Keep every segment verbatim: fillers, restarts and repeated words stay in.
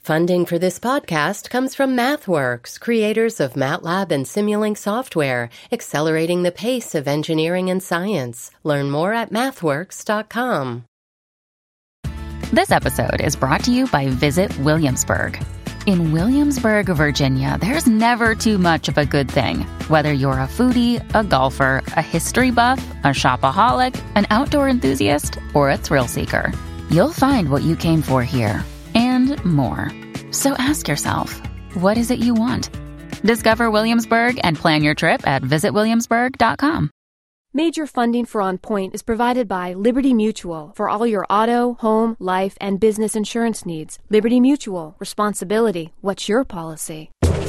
Funding for this podcast comes from MathWorks, creators of MATLAB and Simulink software, accelerating the pace of engineering and science. Learn more at mathworks dot com. This episode is brought to you by Visit Williamsburg. In Williamsburg, Virginia, there's never too much of a good thing. Whether you're a foodie, a golfer, a history buff, a shopaholic, an outdoor enthusiast, or a thrill seeker, you'll find what you came for here and more. So ask yourself, what is it you want? Discover Williamsburg and plan your trip at visit williamsburg dot com. Major funding for On Point is provided by Liberty Mutual for all your auto, home, life, and business insurance needs. Liberty Mutual. Responsibility. What's your policy?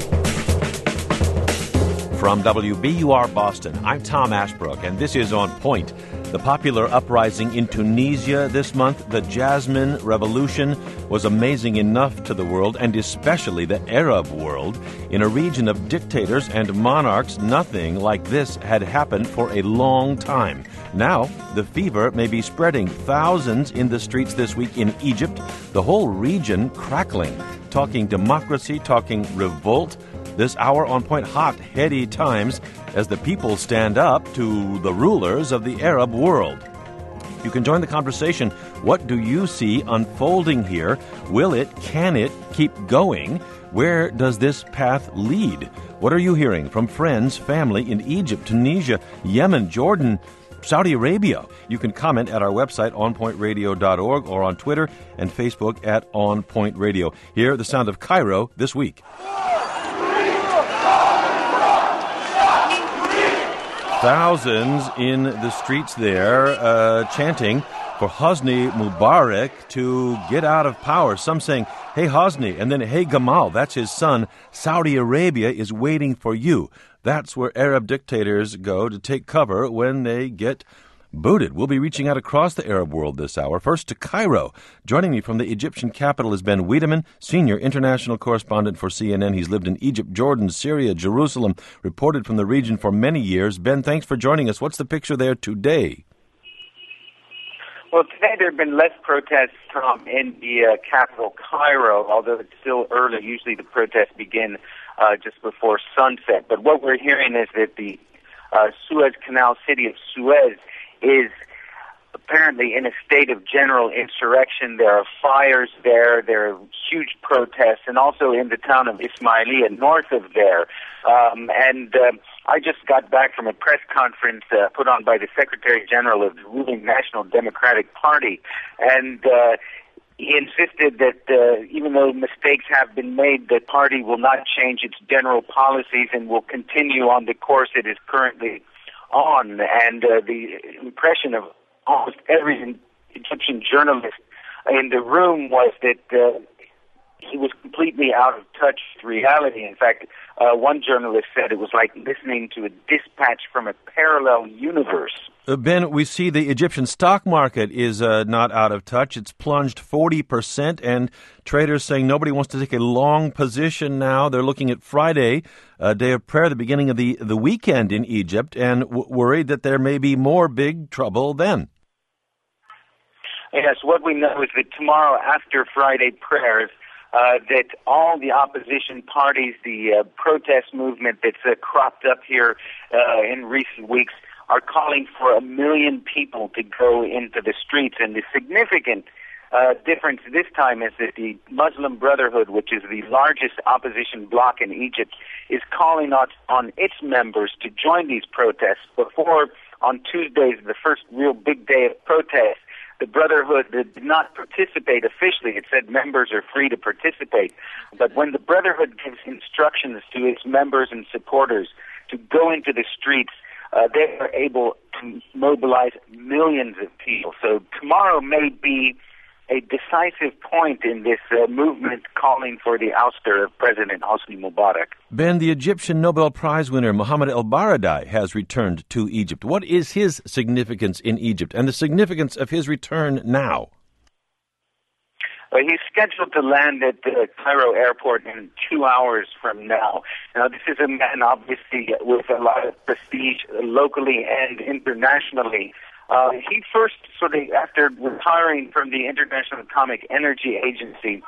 From W B U R Boston, I'm Tom Ashbrook, and this is On Point. The popular uprising in Tunisia this month, the Jasmine Revolution, was amazing enough to the world, and especially the Arab world. In a region of dictators and monarchs, nothing like this had happened for a long time. Now, the fever may be spreading. Thousands in the streets this week in Egypt, the whole region crackling, talking democracy, talking revolt. This hour on Point, hot, heady times as the people stand up to the rulers of the Arab world. You can join the conversation. What do you see unfolding here? Will it, can it keep going? Where does this path lead? What are you hearing from friends, family in Egypt, Tunisia, Yemen, Jordan, Saudi Arabia? You can comment at our website, on point radio dot org, or on Twitter and Facebook at On Point Radio. Hear the sound of Cairo this week. Thousands in the streets there uh, chanting for Hosni Mubarak to get out of power. Some saying, hey Hosni, and then hey Gamal, that's his son. Saudi Arabia is waiting for you. That's where Arab dictators go to take cover when they get booted. We'll be reaching out across the Arab world this hour. First to Cairo. Joining me from the Egyptian capital is Ben Wiedemann, senior international correspondent for C N N. He's lived in Egypt, Jordan, Syria, Jerusalem, reported from the region for many years. Ben, thanks for joining us. What's the picture there today? Well, today there have been less protests, Tom, in the uh, capital, Cairo, although it's still early. Usually the protests begin uh, just before sunset. But what we're hearing is that the uh, Suez Canal city of Suez is apparently in a state of general insurrection. There are fires there, there are huge protests, and also in the town of Ismailia, north of there. Um, and uh, I just got back from a press conference uh, put on by the Secretary General of the ruling National Democratic Party, and uh, he insisted that uh, even though mistakes have been made, the party will not change its general policies and will continue on the course it is currently on. And uh, the impression of almost every Egyptian journalist in the room was that uh, he was completely out of touch with reality. In fact, uh, one journalist said it was like listening to a dispatch from a parallel universe. Uh, Ben, we see the Egyptian stock market is uh, not out of touch. It's plunged forty percent, and traders saying nobody wants to take a long position now. They're looking at Friday, uh, day of prayer, the beginning of the, the weekend in Egypt, and w- worried that there may be more big trouble then. Yes, what we know is that tomorrow after Friday prayers, uh, that all the opposition parties, the uh, protest movement that's uh, cropped up here uh, in recent weeks, are calling for a million people to go into the streets. And the significant uh, difference this time is that the Muslim Brotherhood, which is the largest opposition bloc in Egypt, is calling out on its members to join these protests. Before, on Tuesdays, the first real big day of protest, the Brotherhood did not participate officially. It said members are free to participate. But when the Brotherhood gives instructions to its members and supporters to go into the streets, uh, they are able to mobilize millions of people. So tomorrow may be a decisive point in this uh, movement calling for the ouster of President Hosni Mubarak. Ben, the Egyptian Nobel Prize winner Mohammed El-Baradei has returned to Egypt. What is his significance in Egypt and the significance of his return now? Uh, he's scheduled to land at the Cairo airport in two hours from now. Now, this is a man, obviously, with a lot of prestige locally and internationally. Uh, he first, sort of, after retiring from the International Atomic Energy Agency,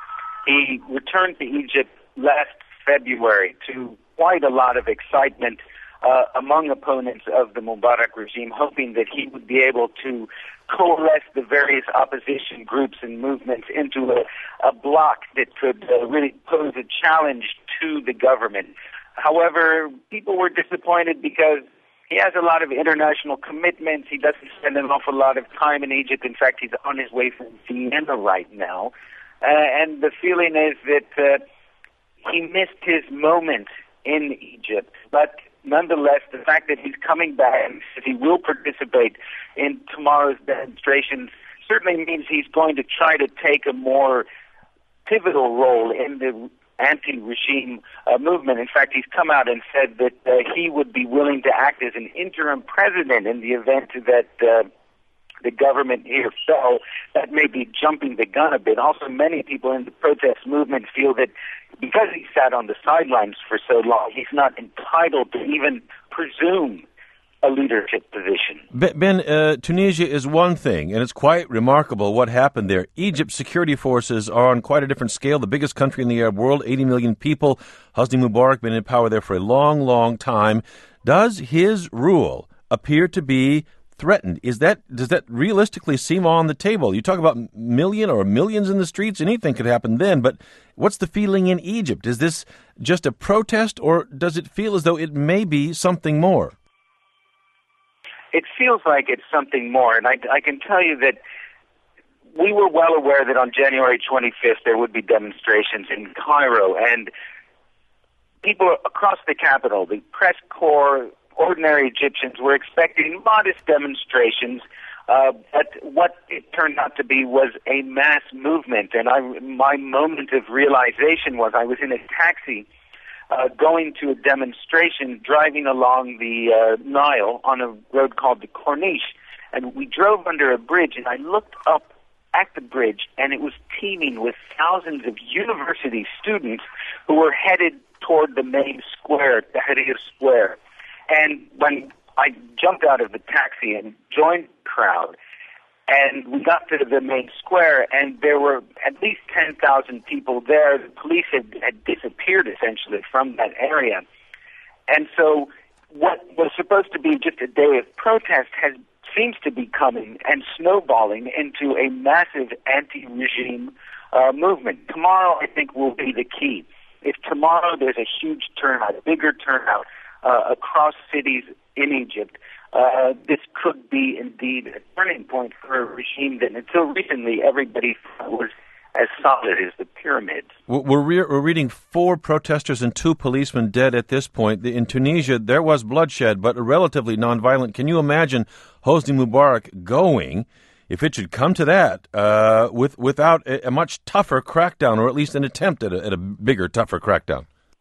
He returned to Egypt last February to quite a lot of excitement uh, among opponents of the Mubarak regime, hoping that he would be able to coalesce the various opposition groups and movements into a, a bloc that could uh, really pose a challenge to the government. However, people were disappointed because he has a lot of international commitments. He doesn't spend an awful lot of time in Egypt. In fact, he's on his way from Vienna right now. Uh, and the feeling is that uh, he missed his moment in Egypt. But nonetheless, the fact that he's coming back and that he will participate in tomorrow's demonstrations certainly means he's going to try to take a more pivotal role in the anti-regime uh, movement. In fact, he's come out and said that uh, he would be willing to act as an interim president in the event that uh, the government here fell. That may be jumping the gun a bit. Also, many people in the protest movement feel that because he sat on the sidelines for so long, he's not entitled to even presume a leadership position. Ben, uh, Tunisia is one thing, and it's quite remarkable what happened there. Egypt's security forces are on quite a different scale, the biggest country in the Arab world, eighty million people. Hosni Mubarak been in power there for a long, long time. Does his rule appear to be threatened? Is that does that realistically seem on the table? You talk about million or millions in the streets, anything could happen then, but what's the feeling in Egypt? Is this just a protest, or does it feel as though it may be something more? It feels like it's something more, and I, I can tell you that we were well aware that on January twenty-fifth there would be demonstrations in Cairo, and people across the capital, the press corps, ordinary Egyptians were expecting modest demonstrations, uh, but what it turned out to be was a mass movement, and I, my moment of realization was I was in a taxi Uh, going to a demonstration, driving along the uh, Nile on a road called the Corniche, and we drove under a bridge, and I looked up at the bridge, and it was teeming with thousands of university students who were headed toward the main square, Tahrir Square. And when I jumped out of the taxi and joined the crowd, and we got to the main square, and there were at least ten thousand people there. The police had, had disappeared, essentially, from that area. And so what was supposed to be just a day of protest has seems to be coming and snowballing into a massive anti-regime uh, movement. Tomorrow, I think, will be the key. If tomorrow there's a huge turnout, a bigger turnout uh, across cities in Egypt, Uh, this could be indeed a turning point for a regime that until recently everybody thought was as solid as the pyramids. We're, re- we're reading four protesters and two policemen dead at this point. In Tunisia, there was bloodshed, but relatively nonviolent. Can you imagine Hosni Mubarak going, if it should come to that, uh, with without a, a much tougher crackdown, or at least an attempt at a, at a bigger, tougher crackdown?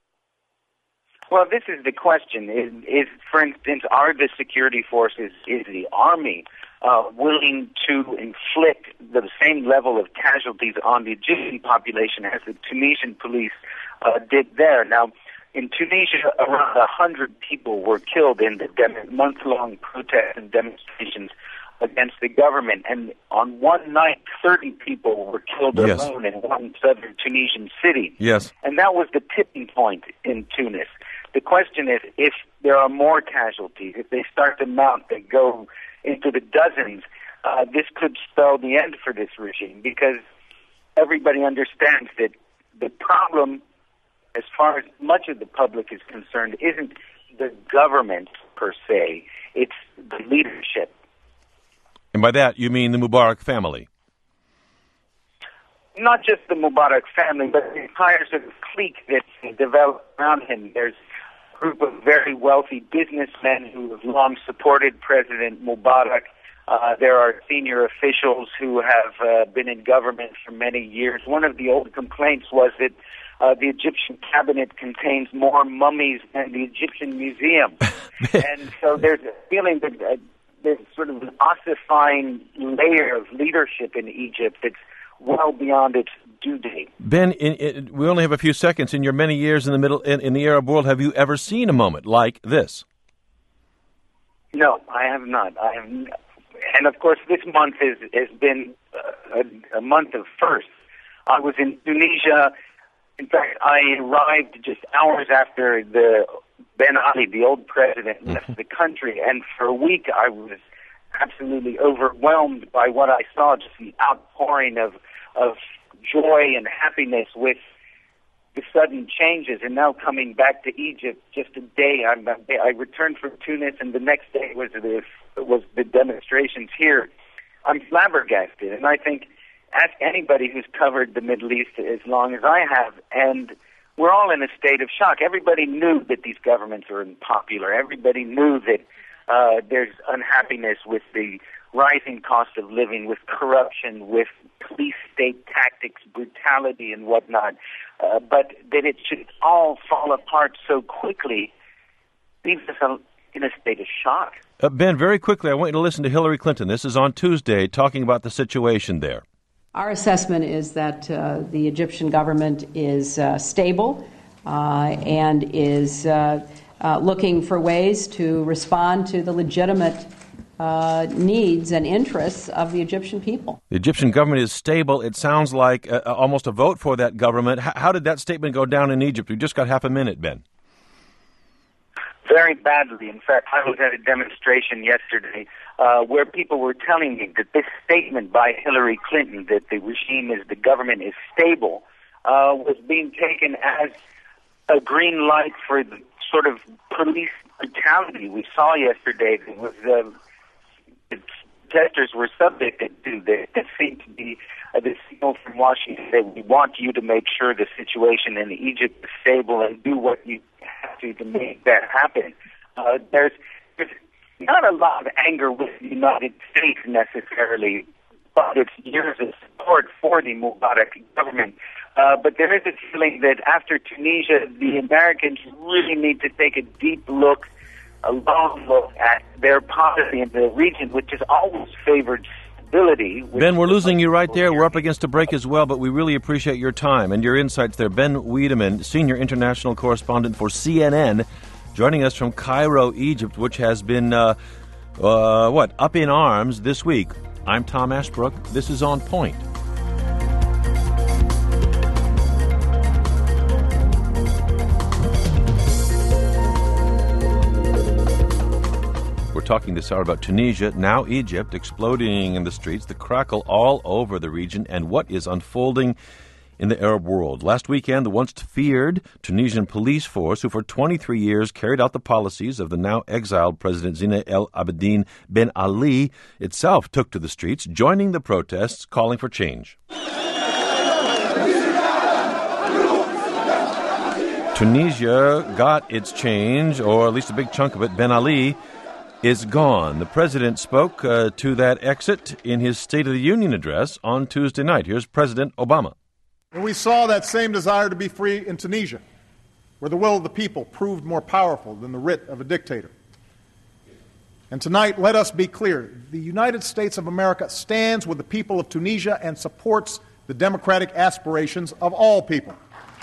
Well, this is the question. Is, is for instance, are the security forces, is the army uh, willing to inflict the same level of casualties on the Egyptian population as the Tunisian police uh, did there? Now, in Tunisia, around one hundred people were killed in the dem- month-long protests and demonstrations against the government. And on one night, thirty people were killed yes. alone in one southern Tunisian city. Yes. And that was the tipping point in Tunis. The question is, if there are more casualties, if they start to mount, they go into the dozens, uh, this could spell the end for this regime, because everybody understands that the problem, as far as much of the public is concerned, isn't the government per se, it's the leadership. And by that, you mean the Mubarak family? Not just the Mubarak family, but the entire sort of clique that's developed around him. There's group of very wealthy businessmen who have long supported President Mubarak. Uh, there are senior officials who have uh, been in government for many years. One of the old complaints was that uh, the Egyptian cabinet contains more mummies than the Egyptian museum. And so there's a feeling that uh, there's sort of an ossifying layer of leadership in Egypt that's well beyond its due date. Ben, in, in, we only have a few seconds. In your many years in the middle in, in the Arab world, have you ever seen a moment like this? No, I have not. I have, n- and of course, this month has has been uh, a, a month of firsts. I was in Tunisia. In fact, I arrived just hours after the Ben Ali, the old president, left the country, and for a week I was absolutely overwhelmed by what I saw, just the outpouring of of joy and happiness with the sudden changes. And now coming back to Egypt, just a day, I'm, I returned from Tunis, and the next day was the, was the demonstrations here. I'm flabbergasted, and I think, ask anybody who's covered the Middle East as long as I have, and we're all in a state of shock. Everybody knew that these governments are unpopular. Everybody knew that uh, there's unhappiness with the rising cost of living, with corruption, with police state tactics, brutality, and whatnot. Uh, but that it should all fall apart so quickly leaves us in a state of shock. Uh, Ben, very quickly, I want you to listen to Hillary Clinton. This is on Tuesday, talking about the situation there. Our assessment is that uh, the Egyptian government is uh, stable uh, and is uh, uh, looking for ways to respond to the legitimate uh, needs and interests of the Egyptian people. The Egyptian government is stable. It sounds like uh, almost a vote for that government. H- how did that statement go down in Egypt? We've just got half a minute, Ben. Very badly. In fact, I was at a demonstration yesterday uh, where people were telling me that this statement by Hillary Clinton, that the regime is, the government is stable, uh, was being taken as a green light for the sort of police brutality we saw yesterday. It was, uh, the protesters were subjected to that. That seemed to be uh, the signal from Washington that we want you to make sure the situation in Egypt is stable and do what you have to to make that happen. Uh, there's, there's not a lot of anger with the United States necessarily, but it's years of support for the Mubarak government. Uh, but there is a feeling that after Tunisia, the Americans really need to take a deep look, a long look at their policy in the region, which has always favored stability. Ben, we're losing you right there. We're up against a break as well, but we really appreciate your time and your insights there. Ben Wedeman, senior international correspondent for C N N, joining us from Cairo, Egypt, which has been, uh, uh, what, up in arms this week. I'm Tom Ashbrook. This is On Point. We're talking this hour about Tunisia, now Egypt, exploding in the streets, the crackle all over the region, and what is unfolding in the Arab world. Last weekend, the once feared Tunisian police force, who for twenty-three years carried out the policies of the now exiled President Zine El Abidine Ben Ali, itself took to the streets, joining the protests, calling for change. Tunisia got its change, or at least a big chunk of it. Ben Ali is gone. The president spoke uh, to that exit in his State of the Union address on Tuesday night. Here's President Obama. And we saw that same desire to be free in Tunisia, where the will of the people proved more powerful than the writ of a dictator. And tonight, let us be clear. The United States of America stands with the people of Tunisia and supports the democratic aspirations of all people.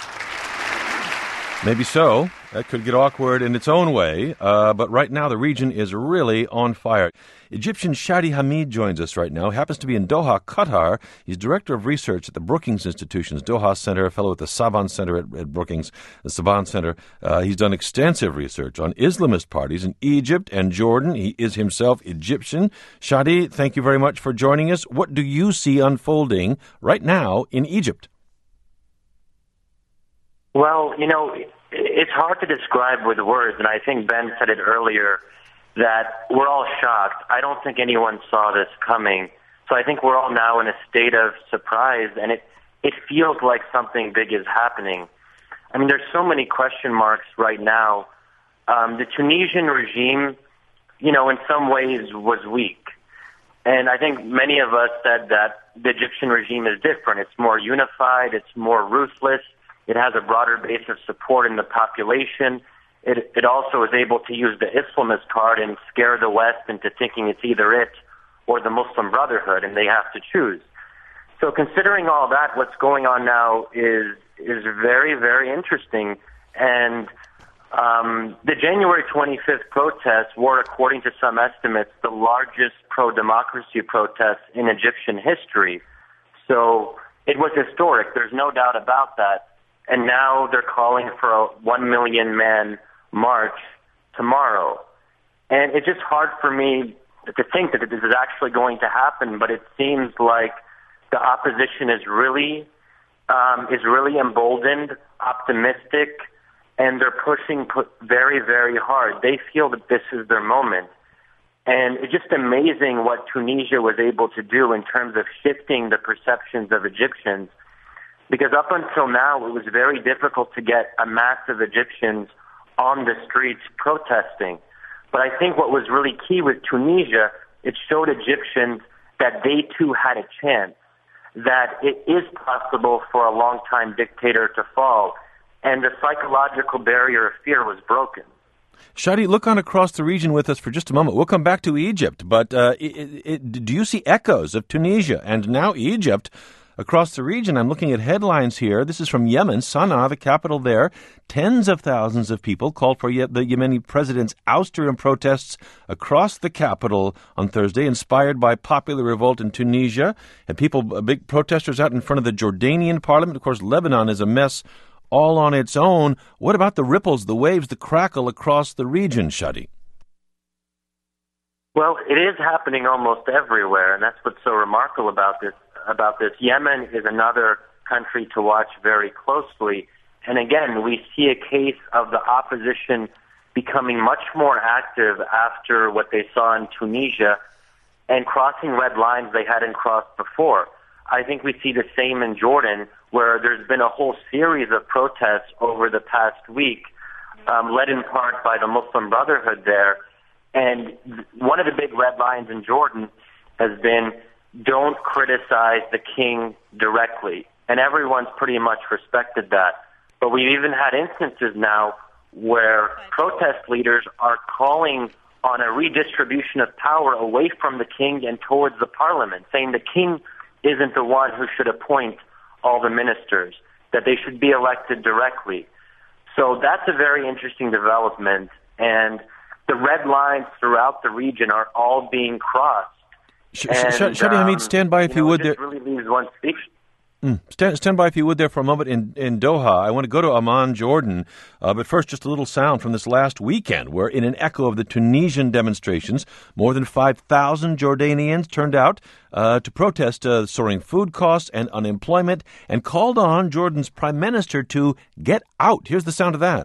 Maybe so. That could get awkward in its own way. Uh, but right now, the region is really on fire. Egyptian Shadi Hamid joins us right now. He happens to be in Doha, Qatar. He's director of research at the Brookings Institution's Doha Center, a fellow at the Saban Center at, at Brookings, the Saban Center. Uh, he's done extensive research on Islamist parties in Egypt and Jordan. He is himself Egyptian. Shadi, thank you very much for joining us. What do you see unfolding right now in Egypt? Well, you know, it's hard to describe with words, and I think Ben said it earlier, that we're all shocked. I don't think anyone saw this coming. So I think we're all now in a state of surprise, and it, it feels like something big is happening. I mean, there's so many question marks right now. Um, the Tunisian regime, you know, in some ways was weak. And I think many of us said that the Egyptian regime is different. It's more unified. It's more ruthless. It has a broader base of support in the population. It, it also is able to use the Islamist card and scare the West into thinking it's either it or the Muslim Brotherhood, and they have to choose. So considering all that, what's going on now is is very, very interesting. And um, the January twenty-fifth protests were, according to some estimates, the largest pro-democracy protests in Egyptian history. So it was historic. There's no doubt about that. And now they're calling for a one million man march tomorrow. And it's just hard for me to think that this is actually going to happen, but it seems like the opposition is really um, is really emboldened, optimistic, and they're pushing very, very hard. They feel that this is their moment. And it's just amazing what Tunisia was able to do in terms of shifting the perceptions of Egyptians. Because up until now, it was very difficult to get a mass of Egyptians on the streets protesting. But I think what was really key with Tunisia, it showed Egyptians that they too had a chance, that it is possible for a long-time dictator to fall, and the psychological barrier of fear was broken. Shadi, look on across the region with us for just a moment. We'll come back to Egypt, but uh, it, it, do you see echoes of Tunisia and now Egypt across the region? I'm looking at headlines here. This is from Yemen, Sana'a, the capital there. Tens of thousands of people called for the Yemeni president's ouster in protests across the capital on Thursday, inspired by popular revolt in Tunisia. And people, big protesters out in front of the Jordanian parliament. Of course, Lebanon is a mess all on its own. What about the ripples, the waves, the crackle across the region, Shadi? Well, it is happening almost everywhere, and that's what's so remarkable about this. About this, Yemen is another country to watch very closely. And again, we see a case of the opposition becoming much more active after what they saw in Tunisia and crossing red lines they hadn't crossed before. I think we see the same in Jordan, where there's been a whole series of protests over the past week, um, led in part by the Muslim Brotherhood there. And one of the big red lines in Jordan has been, don't criticize the king directly. And everyone's pretty much respected that. But we've even had instances now where protest leaders are calling on a redistribution of power away from the king and towards the parliament, saying the king isn't the one who should appoint all the ministers, that they should be elected directly. So that's a very interesting development. And the red lines throughout the region are all being crossed. Sh- and, Sh- Shadi um, Hamid, stand by if you, know, you would. It just there. really leaves one speech. Mm. Stand, stand by if you would there for a moment in, in Doha. I want to go to Amman, Jordan. Uh, but first, just a little sound from this last weekend, where in an echo of the Tunisian demonstrations, more than five thousand Jordanians turned out uh, to protest uh, soaring food costs and unemployment and called on Jordan's prime minister to get out. Here's the sound of that.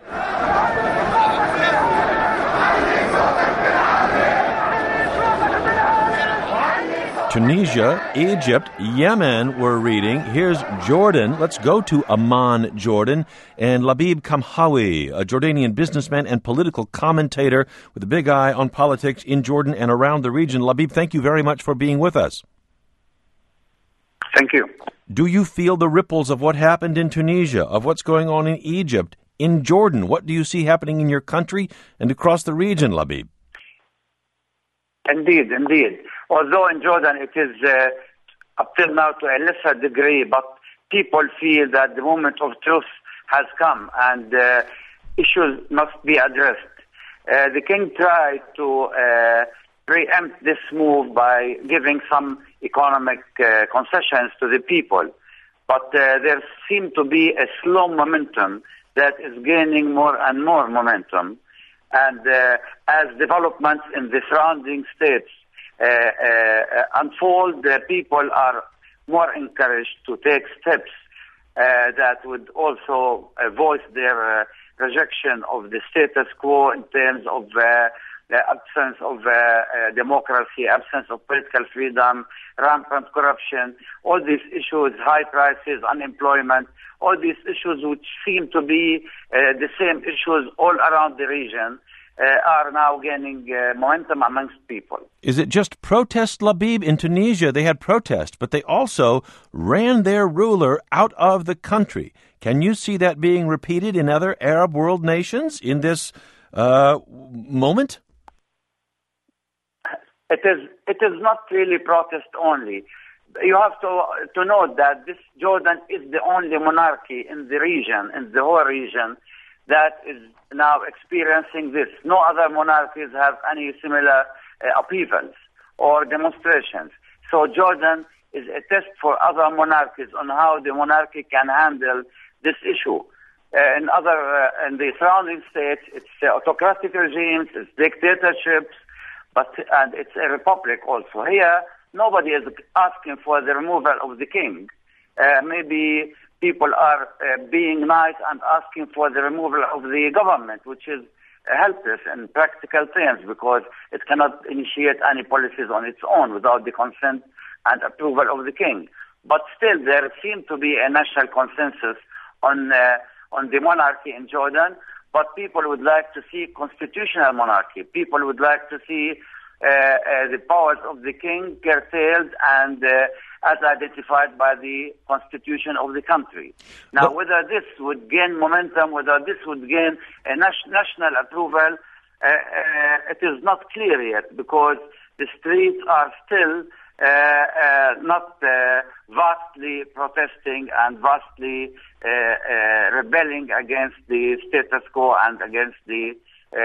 Tunisia, Egypt, Yemen, we're reading. Here's Jordan. Let's go to Amman, Jordan. And Labib Kamhawi, a Jordanian businessman and political commentator with a big eye on politics in Jordan and around the region. Labib, thank you very much for being with us. Thank you. Do you feel the ripples of what happened in Tunisia, of what's going on in Egypt, in Jordan? What do you see happening in your country and across the region, Labib? Indeed, indeed. Although in Jordan it is uh, up till now to a lesser degree, but people feel that the moment of truth has come and uh, issues must be addressed. Uh, the king tried to uh, preempt this move by giving some economic uh, concessions to the people, but uh, there seemed to be a slow momentum that is gaining more and more momentum. And uh, as developments in the surrounding states uh, uh, unfold, uh, people are more encouraged to take steps uh, that would also uh, voice their uh, rejection of the status quo in terms of uh, the absence of uh, uh, democracy, absence of political freedom, rampant corruption, all these issues, high prices, unemployment, all these issues which seem to be uh, the same issues all around the region uh, are now gaining uh, momentum amongst people. Is it just protest, Labib? In Tunisia, they had protest, but they also ran their ruler out of the country. Can you see that being repeated in other Arab world nations in this uh, moment? It is. It is not really protest only. You have to to note that this Jordan is the only monarchy in the region, in the whole region, that is now experiencing this. No other monarchies have any similar uh, upheavals or demonstrations. So Jordan is a test for other monarchies on how the monarchy can handle this issue. Uh, in other, uh, in the surrounding states, it's uh, autocratic regimes, it's dictatorships, but and it's a republic also. Here, nobody is asking for the removal of the king. Uh, maybe people are uh, being nice and asking for the removal of the government, which is uh, helpless in practical terms because it cannot initiate any policies on its own without the consent and approval of the king. But still, there seems to be a national consensus on uh, on the monarchy in Jordan, but people would like to see constitutional monarchy. People would like to see uh, uh, the powers of the king curtailed and uh, as identified by the constitution of the country. Now, but whether this would gain momentum, whether this would gain a nas- national approval, uh, uh, it is not clear yet because the streets are still Uh, uh, not uh, vastly protesting and vastly uh, uh, rebelling against the status quo and against the uh,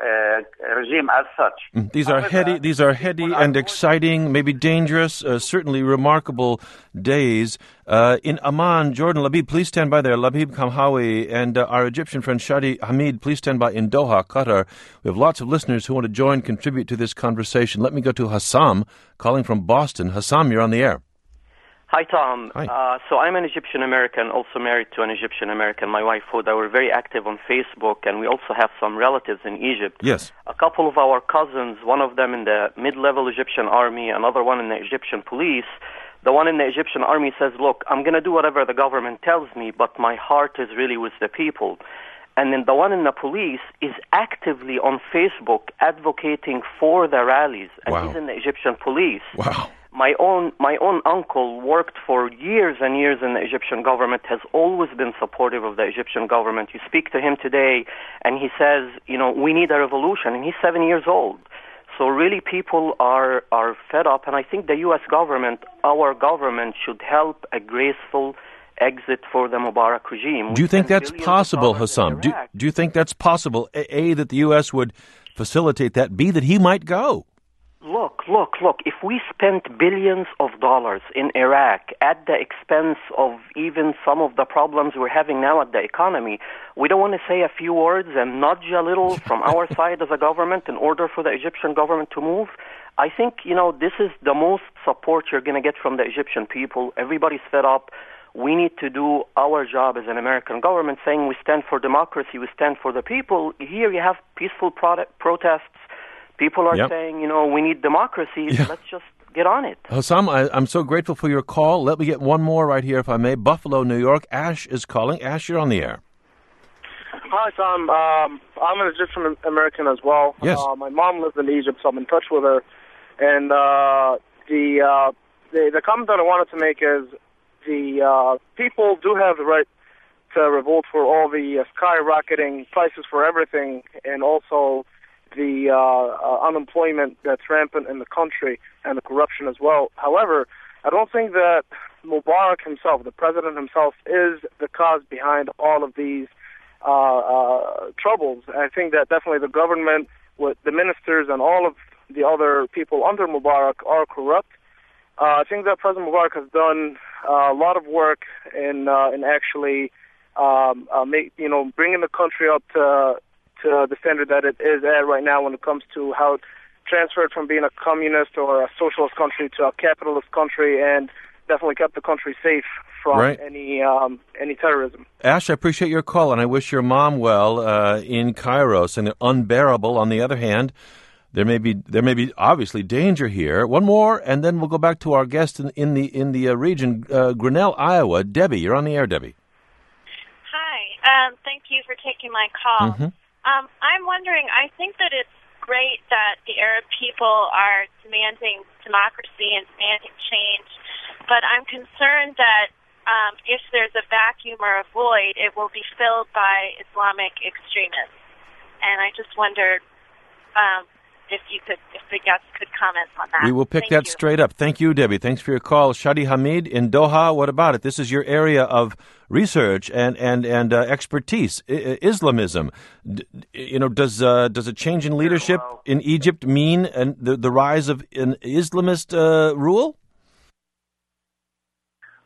uh, regime as such. These are However, heady, these are heady and exciting, maybe dangerous, uh, certainly remarkable days. Uh, in Amman, Jordan, Labib, please stand by there. Labib Kamhawi and uh, our Egyptian friend Shadi Hamid, please stand by in Doha, Qatar. We have lots of listeners who want to join, contribute to this conversation. Let me go to Hassam, calling from Boston. Hassam, you're on the air. Hi, Tom. Hi. Uh, so I'm an Egyptian-American, also married to an Egyptian-American. My wife, Huda, we're very active on Facebook, and we also have some relatives in Egypt. Yes. A couple of our cousins, one of them in the mid-level Egyptian army, another one in the Egyptian police. The one in the Egyptian army says, look, I'm going to do whatever the government tells me, but my heart is really with the people. And then the one in the police is actively on Facebook advocating for the rallies, and Wow. he's in the Egyptian police. Wow. My own my own uncle worked for years and years in the Egyptian government, has always been supportive of the Egyptian government. You speak to him today, and he says, you know, we need a revolution, and he's seven years old. So really people are, are fed up, and I think the U S government, our government, should help a graceful exit for the Mubarak regime. Do you We think spend that's billions of possible, dollars in Hassam? Do, Iraq. do you think that's possible? A, A, that the U S would facilitate that. B, that he might go. Look, look, look, if we spent billions of dollars in Iraq at the expense of even some of the problems we're having now at the economy, we don't want to say a few words and nudge a little from our side as a government in order for the Egyptian government to move? I think, you know, this is the most support you're going to get from the Egyptian people. Everybody's fed up. We need to do our job as an American government, saying we stand for democracy, we stand for the people. Here you have peaceful product, protests. People are Yep. saying, you know, we need democracy. Yeah. Let's just get on it. Hassam, I, I'm so grateful for your call. Let me get one more right here, if I may. Buffalo, New York. Ash is calling. Ash, you're on the air. Hi, Tom. Um, I'm an Egyptian American as well. Yes. Uh, my mom lives in Egypt, so I'm in touch with her. And uh, the, uh, the the comment that I wanted to make is the uh, people do have the right to revolt for all the uh, skyrocketing prices for everything, and also the uh, uh, unemployment that's rampant in the country and the corruption as well. However, I don't think that Mubarak himself, the president himself, is the cause behind all of these uh, uh, troubles. I think that definitely the government, with the ministers and all of the other people under Mubarak are corrupt. Uh, I think that President Mubarak has done uh, a lot of work in uh, in actually um, uh, make you know bringing the country up to to the standard that it is at right now when it comes to how it transferred from being a communist or a socialist country to a capitalist country, and definitely kept the country safe from Right. any um, any terrorism. Ash, I appreciate your call, and I wish your mom well uh, in Cairo. And they're unbearable. On the other hand, there may be there may be obviously danger here. One more, and then we'll go back to our guest in, in the in the uh, region, uh, Grinnell, Iowa. Debbie, you're on the air, Debbie. Hi. Um, thank you for taking my call. Mm-hmm. Um, I'm wondering, I think that it's great that the Arab people are demanding democracy and demanding change, but I'm concerned that um, if there's a vacuum or a void, it will be filled by Islamic extremists. And I just wondered um, if you could, if the guests could comment on that. We will pick Thank that you. straight up. Thank you, Debbie. Thanks for your call. Shadi Hamid in Doha, what about it? This is your area of research and and and uh, expertise. I- Islamism. D- you know, does uh, does a change in leadership in Egypt mean an, the the rise of an Islamist uh, rule?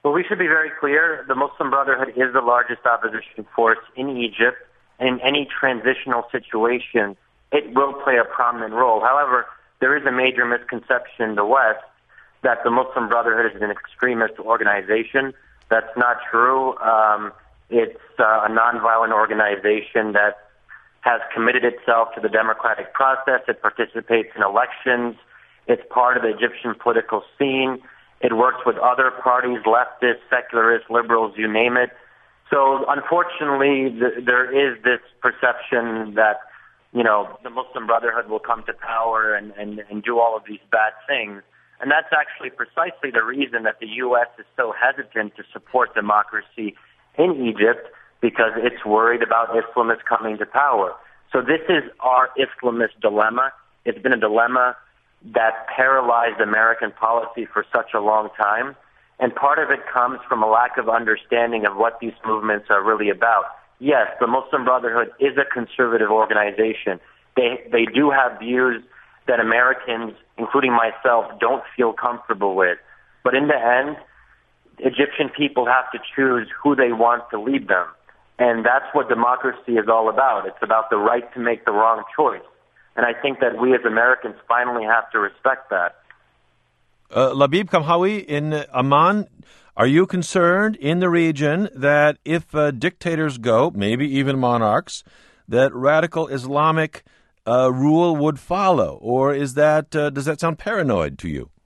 Well, we should be very clear. The Muslim Brotherhood is the largest opposition force in Egypt. And in any transitional situation, it will play a prominent role. However, there is a major misconception in the West that the Muslim Brotherhood is an extremist organization. That's not true. Um, it's uh, a nonviolent organization that has committed itself to the democratic process. It participates in elections. It's part of the Egyptian political scene. It works with other parties, leftists, secularists, liberals, you name it. So unfortunately, th- there is this perception that, you know, the Muslim Brotherhood will come to power and, and, and do all of these bad things. And that's actually precisely the reason that the U S is so hesitant to support democracy in Egypt, because it's worried about Islamists coming to power. So this is our Islamist dilemma. It's been a dilemma that paralyzed American policy for such a long time. And part of it comes from a lack of understanding of what these movements are really about. Yes, the Muslim Brotherhood is a conservative organization. They they do have views that Americans, including myself, don't feel comfortable with. But in the end, Egyptian people have to choose who they want to lead them. And that's what democracy is all about. It's about the right to make the wrong choice. And I think that we as Americans finally have to respect that. Uh, Labib Kamhawi, in Amman, are you concerned in the region that if uh, dictators go, maybe even monarchs, that radical Islamic uh, rule would follow? Or is that uh, does that sound paranoid to you?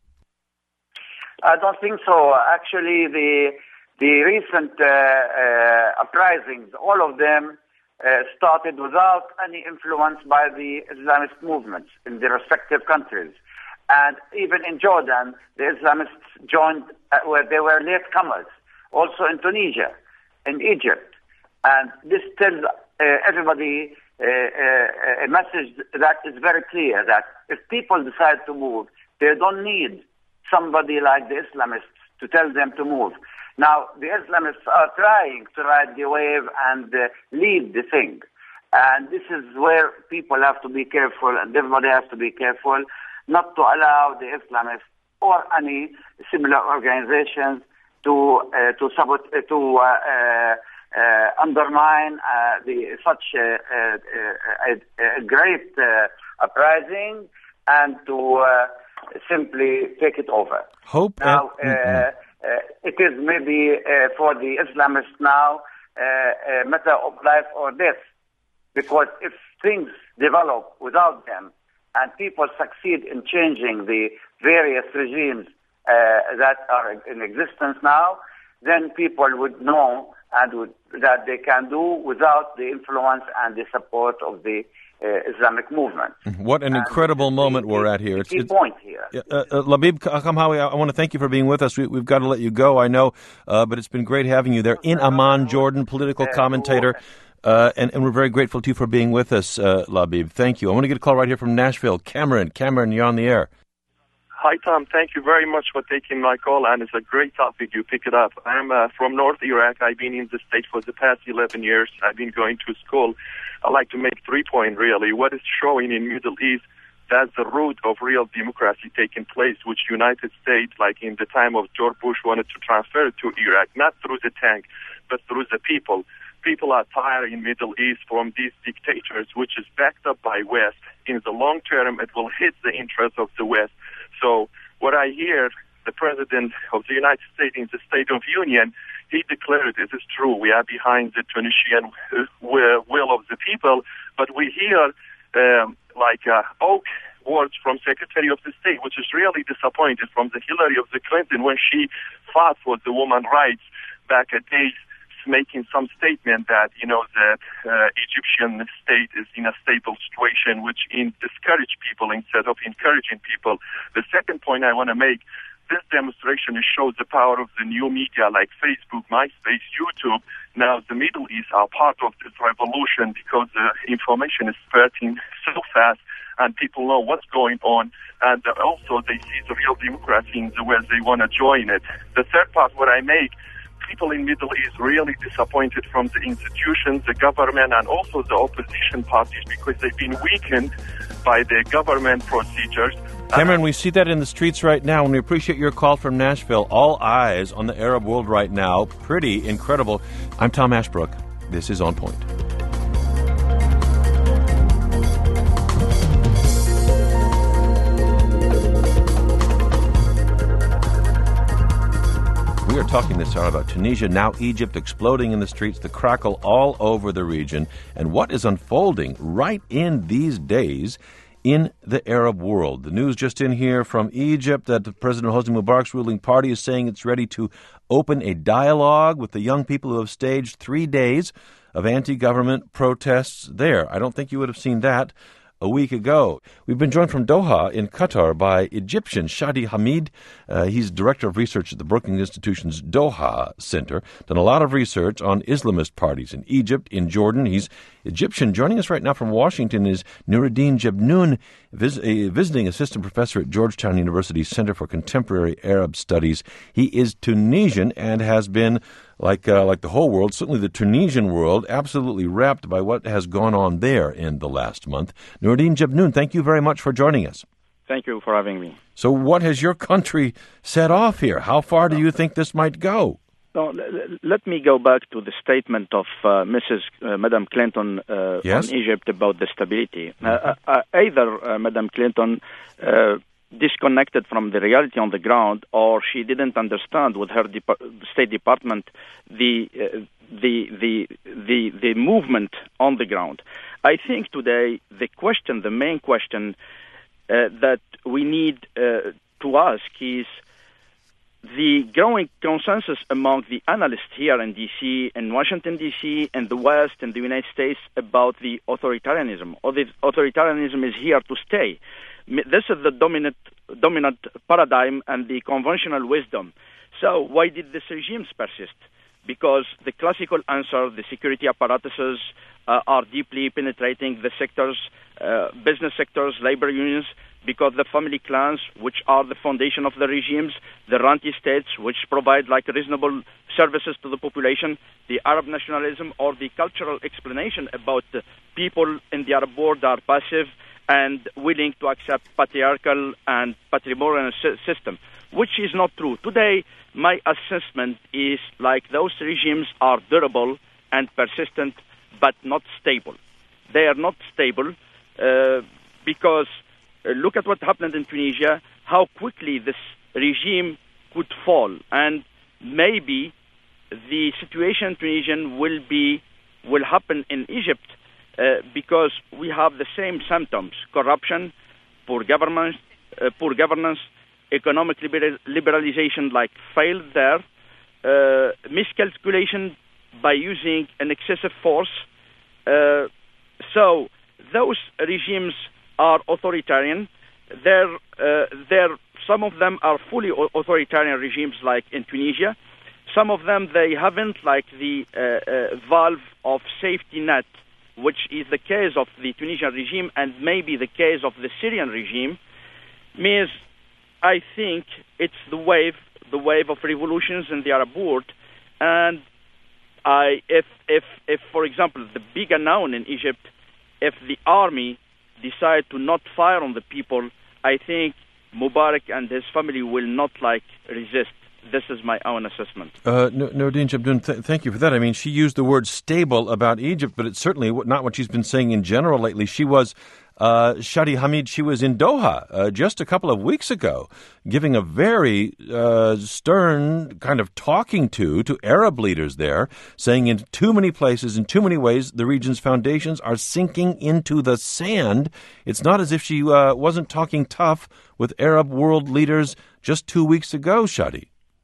I don't think so. Actually, the the recent uh, uh, uprisings, all of them uh, started without any influence by the Islamist movements in their respective countries. And even in Jordan, the Islamists joined uh, where they were latecomers. Also in Tunisia, in Egypt. And this tells uh, everybody uh, uh, a message that is very clear, that if people decide to move, they don't need somebody like the Islamists to tell them to move. Now, the Islamists are trying to ride the wave and uh, lead the thing. And this is where people have to be careful, and everybody has to be careful not to allow the Islamists or any similar organizations to uh, to sabot- uh, to uh, uh, uh, undermine uh, the such a, a, a, a great uh, uprising and to uh, simply take it over. Hope now and, uh, mm-hmm. uh, it is maybe uh, for the Islamists now uh, a matter of life or death, because if things develop without them and people succeed in changing the various regimes uh, that are in existence now, then people would know and would, that they can do without the influence and the support of the uh, Islamic movement. What an and incredible moment the, we're at here. The it's, key it's, point here. Uh, uh, Labib Kamhawi, I, I want to thank you for being with us. We, we've got to let you go, I know, uh, but it's been great having you there in Amman, Jordan, political commentator. Uh, and, and we're very grateful to you for being with us, uh, Labib. Thank you. I want to get a call right here from Nashville. Cameron, Cameron, you're on the air. Hi, Tom. Thank you very much for taking my call, and it's a great topic. You pick it up. I'm uh, from North Iraq. I've been in the state for the past eleven years. I've been going to school. I like to make three points, really. What is showing in Middle East, that's the root of real democracy taking place, which United States, like in the time of George Bush, wanted to transfer to Iraq, not through the tank, but through the people. People are tired in Middle East from these dictators, which is backed up by West. In the long term, it will hit the interests of the West. So what I hear, the President of the United States in the State of Union, he declared it is true. We are behind the Tunisian will of the people, but we hear um, like uh, oak words from Secretary of the State, which is really disappointed from the Hillary of the Clinton when she fought for the women's rights back at days, making some statement that, you know, the uh, Egyptian state is in a stable situation, which in discourage people instead of encouraging people. The second point I want to make, this demonstration shows the power of the new media like Facebook, MySpace, YouTube. Now the Middle East are part of this revolution because the information is spreading so fast and people know what's going on, and also they see the real democracy in the West. They want to join it. The third part what I make, people in Middle East really disappointed from the institutions, the government, and also the opposition parties because they've been weakened by the government procedures. Cameron, we see that in the streets right now, and we appreciate your call from Nashville. All eyes on the Arab world right now. Pretty incredible. I'm Tom Ashbrook. This is On Point. We are talking this hour about Tunisia, now Egypt, exploding in the streets, the crackle all over the region, and what is unfolding right in these days in the Arab world. The news just in here from Egypt that President Hosni Mubarak's ruling party is saying it's ready to open a dialogue with the young people who have staged three days of anti-government protests there. I don't think you would have seen that a week ago. We've been joined from Doha in Qatar by Egyptian Shadi Hamid. Uh, he's director of research at the Brookings Institution's Doha Center. Done a lot of research on Islamist parties in Egypt, in Jordan. He's Egyptian. Joining us right now from Washington is Nuruddin Jebnoon, vis- a visiting assistant professor at Georgetown University's Center for Contemporary Arab Studies. He is Tunisian and has been, like uh, like the whole world, certainly the Tunisian world, absolutely wrapped by what has gone on there in the last month. Nuruddin Jebnoon, thank you very much for joining us. Thank you for having me. So what has your country set off here? How far do you think this might go? No, let me go back to the statement of uh, Missus Uh, Madam Clinton uh, yes? on Egypt about the stability. Mm-hmm. Uh, uh, either uh, Madam Clinton uh, disconnected from the reality on the ground, or she didn't understand with her Dep- State Department the, uh, the the the the movement on the ground. I think today the question, the main question uh, that we need uh, to ask is the growing consensus among the analysts here in D C, in Washington, D C, in the West, in the United States about the authoritarianism. Or the authoritarianism is here to stay. This is the dominant dominant paradigm and the conventional wisdom. So why did these regimes persist? Because the classical answer, the security apparatuses uh, are deeply penetrating the sectors, uh, business sectors, labor unions, because the family clans, which are the foundation of the regimes, the rentier states, which provide like reasonable services to the population, the Arab nationalism, or the cultural explanation about the people in the Arab world are passive and willing to accept patriarchal and patrimonial system, which is not true. Today, my assessment is like those regimes are durable and persistent, but not stable. They are not stable uh, because uh, look at what happened in Tunisia, how quickly this regime could fall, and maybe the situation in Tunisia will be will happen in Egypt. Uh, because we have the same symptoms: corruption, poor governance, uh, poor governance, economic liber- liberalization like failed there, uh, miscalculation by using an excessive force. Uh, so those regimes are authoritarian. They're, uh, they're, some of them are fully authoritarian regimes, like in Tunisia. Some of them they haven't, like the uh, uh, valve of safety net, which is the case of the Tunisian regime and maybe the case of the Syrian regime, means I think it's the wave, the wave of revolutions in the Arab world. And I, if, if, if, for example, the big unknown in Egypt, if the army decide to not fire on the people, I think Mubarak and his family will not like resist. This is my own assessment. Uh, Nuruddin Jebnoon, th- thank you for that. I mean, she used the word stable about Egypt, but it's certainly not what she's been saying in general lately. She was, uh, Shadi Hamid, she was in Doha uh, just a couple of weeks ago, giving a very uh, stern kind of talking to to Arab leaders there, saying in too many places, in too many ways, the region's foundations are sinking into the sand. It's not as if she uh, wasn't talking tough with Arab world leaders just two weeks ago, Shadi.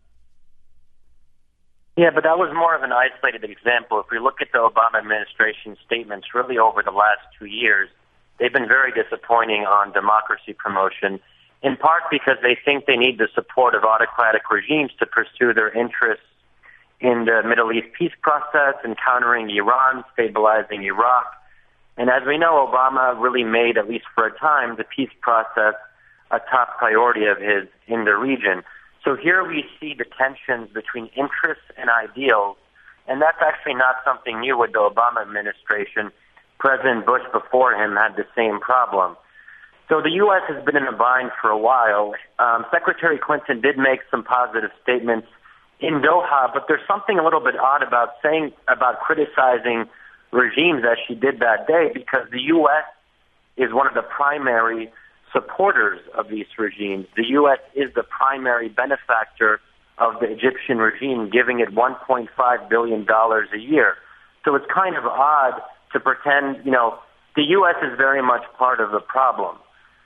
Yeah, but that was more of an isolated example. If we look at the Obama administration statements really over the last two years, they've been very disappointing on democracy promotion, in part because they think they need the support of autocratic regimes to pursue their interests in the Middle East peace process, encountering Iran, stabilizing Iraq. And as we know, Obama really made, at least for a time, the peace process a top priority of his in the region. So here we see the tensions between interests and ideals, and that's actually not something new with the Obama administration. President Bush before him had the same problem. So the U S has been in a bind for a while. Um, Secretary Clinton did make some positive statements in Doha, but there's something a little bit odd about saying, about criticizing regimes as she did that day, because the U S is one of the primary supporters of these regimes. The U S is the primary benefactor of the Egyptian regime, giving it one point five billion dollars a year. So it's kind of odd to pretend, you know, the U S is very much part of the problem.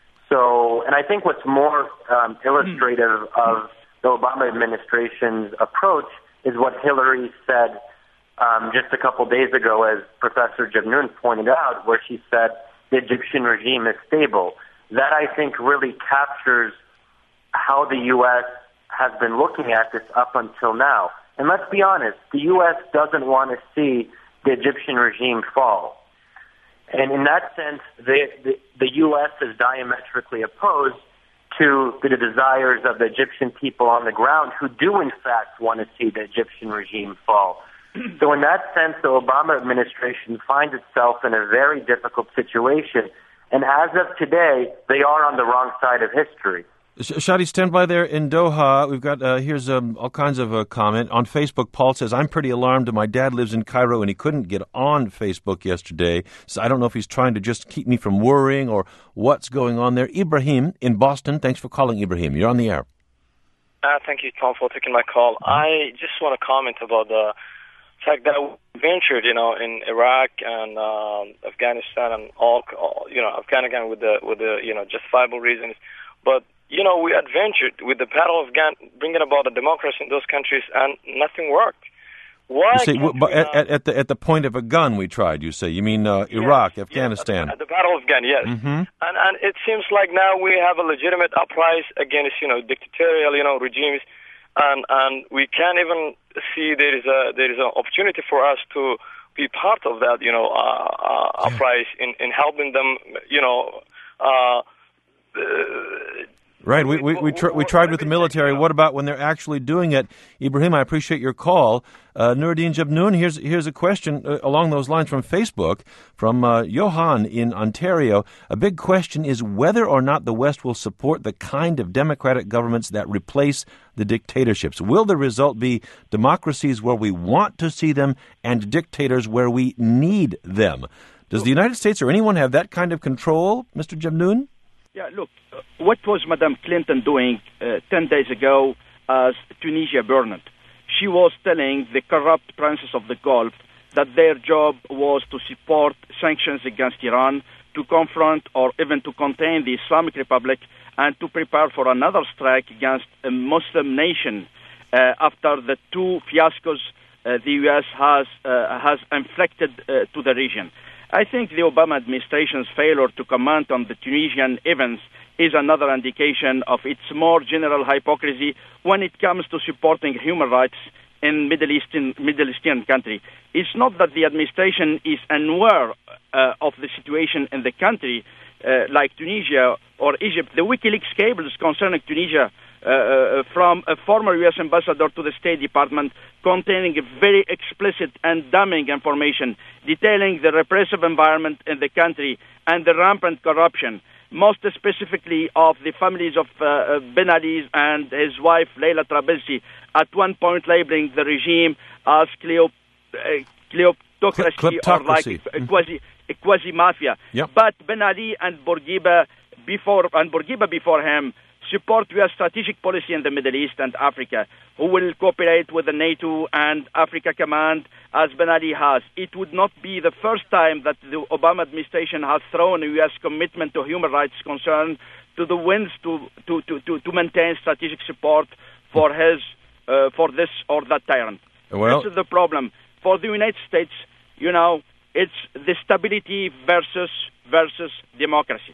So, and I think what's more um, illustrative of the Obama administration's approach is what Hillary said um, just a couple days ago, as Professor Jabnoon pointed out, where she said the Egyptian regime is stable. That, I think, really captures how the U S has been looking at this up until now. And let's be honest, the U S doesn't want to see the Egyptian regime fall. And in that sense, the, the, the U S is diametrically opposed to the desires of the Egyptian people on the ground, who do, in fact, want to see the Egyptian regime fall. So in that sense, the Obama administration finds itself in a very difficult situation. And as of today, they are on the wrong side of history. Shadi, stand by there in Doha. We've got, uh, here's um, all kinds of uh, comment. On Facebook, Paul says, I'm pretty alarmed. My dad lives in Cairo and he couldn't get on Facebook yesterday. So I don't know if he's trying to just keep me from worrying or what's going on there. Ibrahim in Boston. Thanks for calling, Ibrahim. You're on the air. Uh, thank you, Tom, for taking my call. I just want to comment about the fact that we ventured, you know, in Iraq and um, Afghanistan and all, all, you know, Afghanistan with the, with the, you know, justifiable reasons. But you know, we adventured with the Battle of Afghan, bringing about a democracy in those countries, and nothing worked. Why? You say, but at, at, at the at the point of a gun, we tried. You say, you mean uh, Iraq, yes, Afghanistan? Yes, at the Battle of Afghan, yes. Mm-hmm. And and it seems like now we have a legitimate uprising against, you know, dictatorial, you know, regimes, and and we can't even see there is a there is an opportunity for us to be part of that, you know, uh, uh, uprising in in helping them, you know. Uh, uh, Right. We we we, tr- we tried with the military. What about when they're actually doing it? Ibrahim, I appreciate your call. Uh, Nuruddin Jabnoon, here's here's a question uh, along those lines from Facebook, from uh, Johan in Ontario. A big question is whether or not the West will support the kind of democratic governments that replace the dictatorships. Will the result be democracies where we want to see them and dictators where we need them? Does the United States or anyone have that kind of control, Mister Jabnoon? Yeah, look, uh, what was Madame Clinton doing uh, ten days ago as Tunisia burned? She was telling the corrupt princes of the Gulf that their job was to support sanctions against Iran, to confront or even to contain the Islamic Republic, and to prepare for another strike against a Muslim nation uh, after the two fiascos uh, the U S has, uh, has inflicted uh, to the region. I think the Obama administration's failure to comment on the Tunisian events is another indication of its more general hypocrisy when it comes to supporting human rights in Middle Eastern, Middle Eastern country. It's not that the administration is unaware uh, of the situation in the country, uh, like Tunisia or Egypt. The WikiLeaks cables concerning Tunisia Uh, uh, from a former U S ambassador to the State Department, containing a very explicit and damning information detailing the repressive environment in the country and the rampant corruption, most specifically of the families of uh, Ben Ali and his wife Leila Trabelsi, at one point labeling the regime as Cleo, uh, Cleoptocracy or like a quasi, a quasi-mafia. Yep. But Ben Ali and Bourguiba before and Bourguiba before him support U S strategic policy in the Middle East and Africa, who will cooperate with the NATO and Africa Command as Ben Ali has. It would not be the first time that the Obama administration has thrown a U S commitment to human rights concern to the winds to to, to, to, to maintain strategic support for his uh, for this or that tyrant. Well, this is the problem. For the United States, you know, it's the stability versus versus democracy.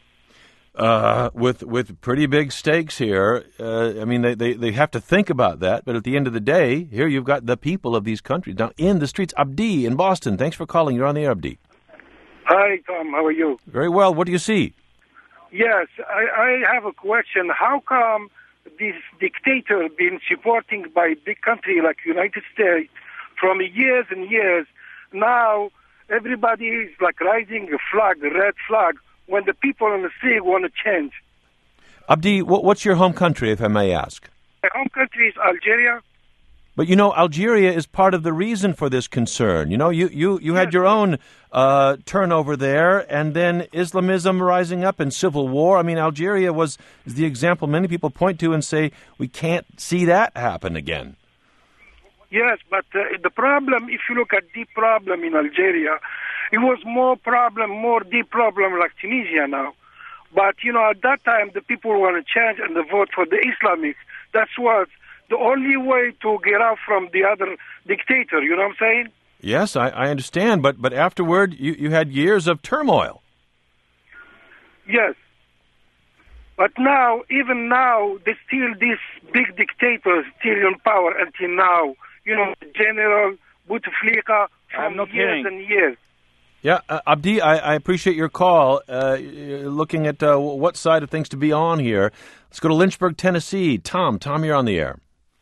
Uh, with with pretty big stakes here. Uh, I mean, they, they, they have to think about that. But at the end of the day, here you've got the people of these countries now in the streets. Abdi in Boston, thanks for calling. You're on the air, Abdi. Hi, Tom. How are you? Very well. What do you see? Yes, I, I have a question. How come this dictator been supporting by big country like United States from years and years. Now everybody is like raising a flag, a red flag, when the people on the sea want to change. Abdi, what's your home country, if I may ask? My home country is Algeria. But, you know, Algeria is part of the reason for this concern. You know, you, you, you had your own uh, turnover there, and then Islamism rising up and civil war. I mean, Algeria was is the example many people point to and say, we can't see that happen again. Yes, but uh, the problem, if you look at the problem in Algeria, it was more problem, more deep problem like Tunisia now. But, you know, at that time, the people want to change and they vote for the Islamic. That's what the only way to get out from the other dictator, you know what I'm saying? Yes, I, I understand, but but afterward, you, you had years of turmoil. Yes. But now, even now, there's still these big dictators still in power until now. You know, General Bouteflika from years hearing. and years. Yeah, uh, Abdi, I, I appreciate your call, uh, looking at uh, what side of things to be on here. Let's go to Lynchburg, Tennessee. Tom, Tom, you're on the air.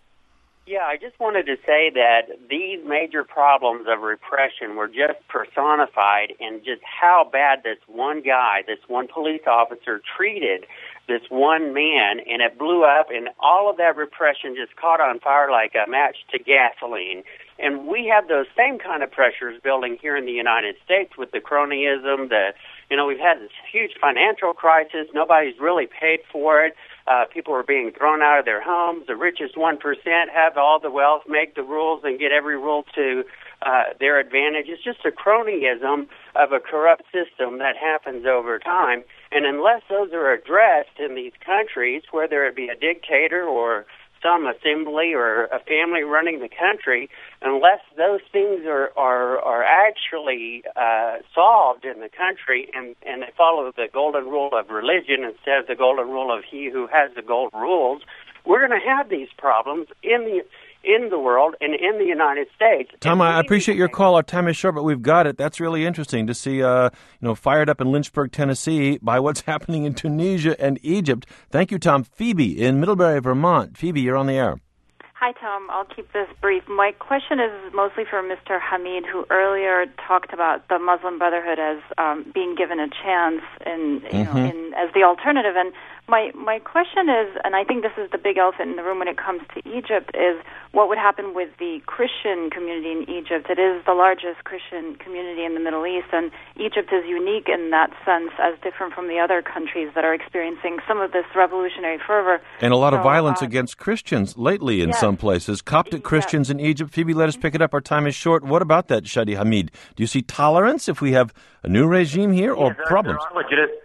Yeah, I just wanted to say that these major problems of repression were just personified in just how bad this one guy, this one police officer treated this one man, and it blew up, and all of that repression just caught on fire like a match to gasoline. And we have those same kind of pressures building here in the United States with the cronyism, the, you know, we've had this huge financial crisis. Nobody's really paid for it. Uh, people are being thrown out of their homes. The richest one percent have all the wealth, make the rules, and get every rule to uh, their advantage. It's just a cronyism of a corrupt system that happens over time. And unless those are addressed in these countries, whether it be a dictator or some assembly or a family running the country, unless those things are are, are actually uh, solved in the country and, and they follow the golden rule of religion instead of the golden rule of he who has the golden rules, we're going to have these problems in the in the world and in the United States. Tom, I appreciate your call. Our time is short, but we've got it. That's really interesting to see, uh, you know, fired up in Lynchburg, Tennessee by what's happening in Tunisia and Egypt. Thank you, Tom. Phoebe in Middlebury, Vermont. Phoebe, you're on the air. Hi, Tom. I'll keep this brief. My question is mostly for Mister Hamid, who earlier talked about the Muslim Brotherhood as um, being given a chance in, you mm-hmm. know, in, as the alternative. And my my question is, and I think this is the big elephant in the room when it comes to Egypt, is what would happen with the Christian community in Egypt. It is the largest Christian community in the Middle East, and Egypt is unique in that sense, as different from the other countries that are experiencing some of this revolutionary fervor. And a lot so, of violence uh, against Christians lately in yes. some places. Coptic yeah. Christians in Egypt. Phoebe, let us pick it up. Our time is short. What about that, Shadi Hamid? Do you see tolerance if we have a new regime here, or yeah, there, problems? There are legit-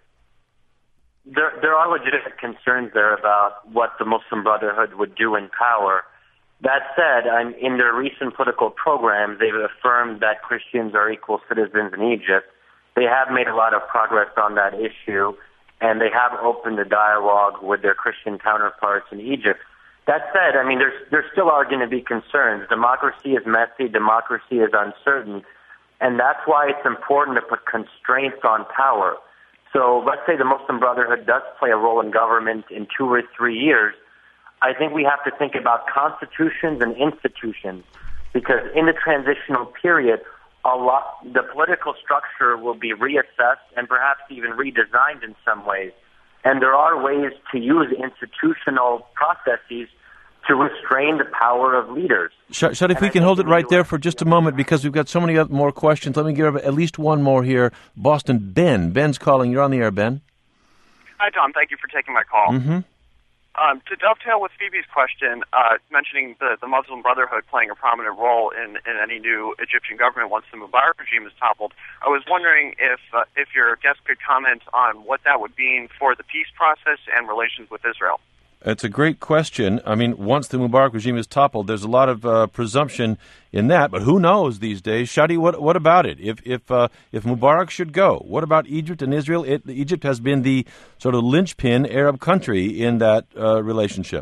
There, there are legitimate concerns there about what the Muslim Brotherhood would do in power. That said, I'm, in their recent political programs, they've affirmed that Christians are equal citizens in Egypt. They have made a lot of progress on that issue, and they have opened a dialogue with their Christian counterparts in Egypt. That said, I mean, there's, there still are going to be concerns. Democracy is messy. Democracy is uncertain. And that's why it's important to put constraints on power. So let's say the Muslim Brotherhood does play a role in government in two or three years. I think we have to think about constitutions and institutions, because in the transitional period, a lot, the political structure will be reassessed and perhaps even redesigned in some ways. And there are ways to use institutional processes to restrain the power of leaders. Shad, Shad if we can hold it right there for just a moment, because we've got so many other more questions. Let me give at least one more here. Boston, Ben. Ben's calling. You're on the air, Ben. Hi, Tom. Thank you for taking my call. Mm-hmm. Um, to dovetail with Phoebe's question, uh, mentioning the, the Muslim Brotherhood playing a prominent role in, in any new Egyptian government once the Mubarak regime is toppled, I was wondering if uh, if your guest could comment on what that would mean for the peace process and relations with Israel. It's a great question. I mean, once the Mubarak regime is toppled, there's a lot of uh, presumption in that, but who knows these days? Shadi, what what about it? If if uh, if Mubarak should go, what about Egypt and Israel? It, Egypt has been the sort of linchpin Arab country in that uh, relationship.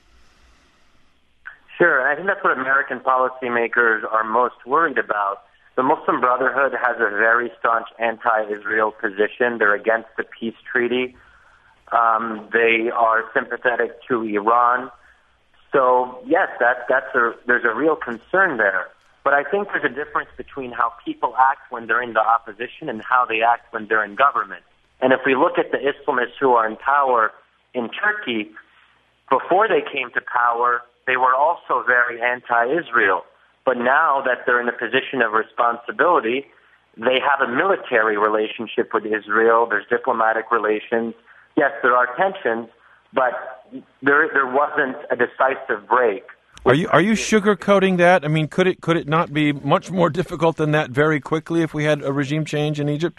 Sure, I think that's what American policymakers are most worried about. The Muslim Brotherhood has a very staunch anti-Israel position. They're against the peace treaty. Um, they are sympathetic to Iran. So, yes, that, that's a, there's a real concern there. But I think there's a difference between how people act when they're in the opposition and how they act when they're in government. And if we look at the Islamists who are in power in Turkey, before they came to power, they were also very anti-Israel. But now that they're in a position of responsibility, they have a military relationship with Israel. There's diplomatic relations. Yes, there are tensions, but there there wasn't a decisive break. Are you are you sugarcoating that? I mean, could it could it not be much more difficult than that very quickly if we had a regime change in Egypt?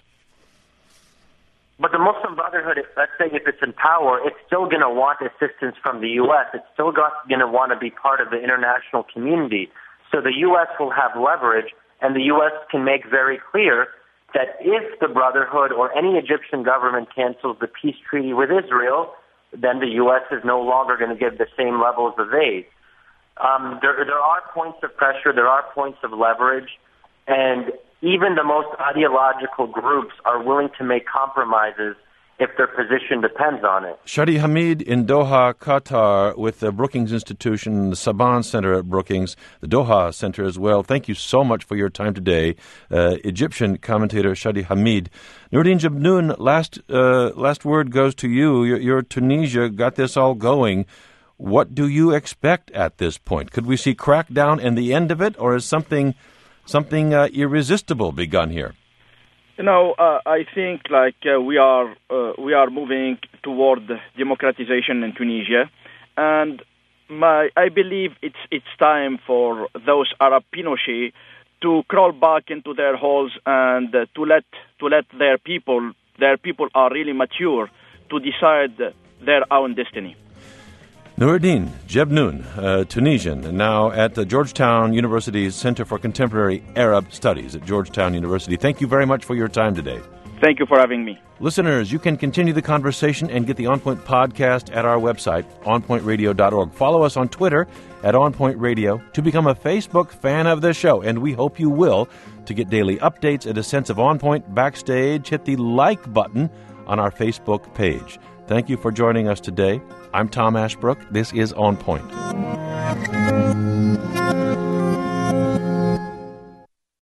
But the Muslim Brotherhood, if, let's say if it's in power, it's still going to want assistance from the U S. It's still going to want to be part of the international community. So the U S will have leverage, and the U S can make very clear that if the Brotherhood or any Egyptian government cancels the peace treaty with Israel, then the U S is no longer going to give the same levels of aid. Um, there, there are points of pressure, there are points of leverage, and even the most ideological groups are willing to make compromises if their position depends on it. Shadi Hamid in Doha, Qatar, with the Brookings Institution, the Saban Center at Brookings, the Doha Center as well. Thank you so much for your time today. Uh, Egyptian commentator Shadi Hamid. Nourdine Jabnoun, last, uh, last word goes to you. Your, your Tunisia got this all going. What do you expect at this point? Could we see crackdown and the end of it, or is something something uh, irresistible begun here? You know, uh, I think like uh, we are uh, we are moving toward democratization in Tunisia, and my I believe it's it's time for those Arab Pinochet to crawl back into their holes and uh, to let to let their people their people are really mature to decide their own destiny. Nourdine Jabnoun, uh, Tunisian, now at the Georgetown University's Center for Contemporary Arab Studies at Georgetown University. Thank you very much for your time today. Thank you for having me. Listeners, you can continue the conversation and get the On Point podcast at our website, on point radio dot org. Follow us on Twitter at On Point Radio to become a Facebook fan of the show, and we hope you will. To get daily updates and a sense of On Point backstage, hit the like button on our Facebook page. Thank you for joining us today. I'm Tom Ashbrook. This is On Point.